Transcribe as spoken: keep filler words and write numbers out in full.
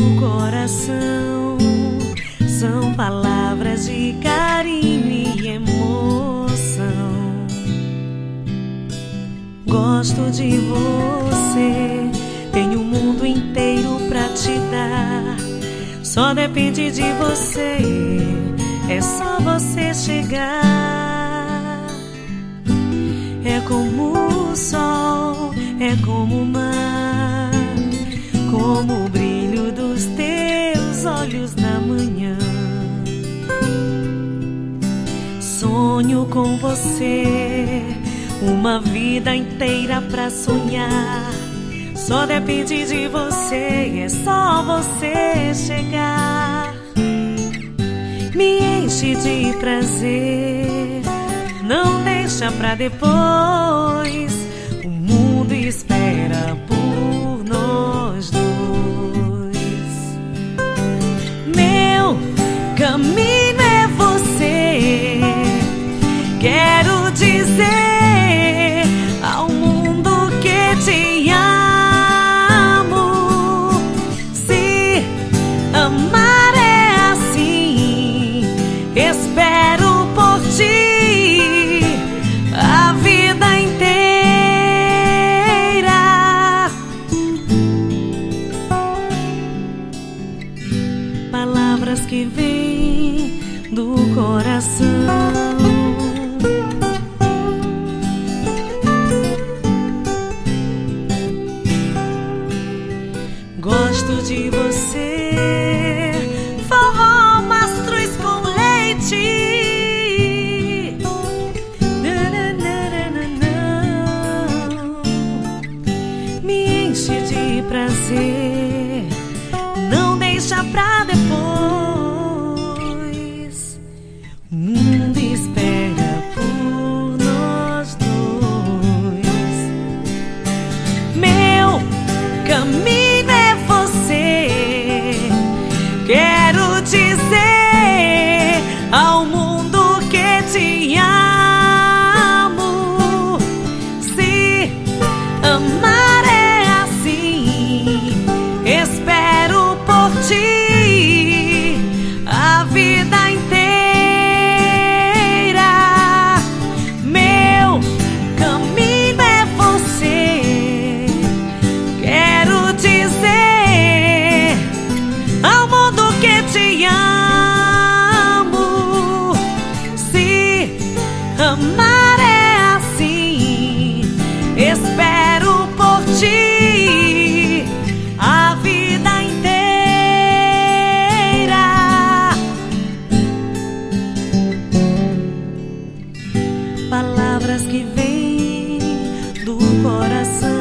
do coração. São palavras de carinho e emoção. Gosto de você, tenho o mundo inteiro pra te dar. Só depende de você, é só você chegar. É como o sol, é como o mar, como o brilho dos teus olhos na manhã. Sonho com você, uma vida inteira pra sonhar. Só depende de você, é só você chegar. Me enche de prazer, não deixa pra depois. O mundo espera por nós dois. Meu caminho é você, quero dizer ao mundo que te amo. Se amar é assim, espero por ti a vida inteira. Palavras que vêm do coração. Gosto de você, forró, mastruz com leite. Me enche de prazer, não deixa pra depois. O mundo espera por nós dois. Meu caminho é você, quero dizer ao mundo que te amo. Se amar é assim, espero por ti a vida inteira. Meu caminho é você, quero dizer ao mundo que te amo. Se amar é assim, espero por ti a vida inteira. Palavras que vêm do coração.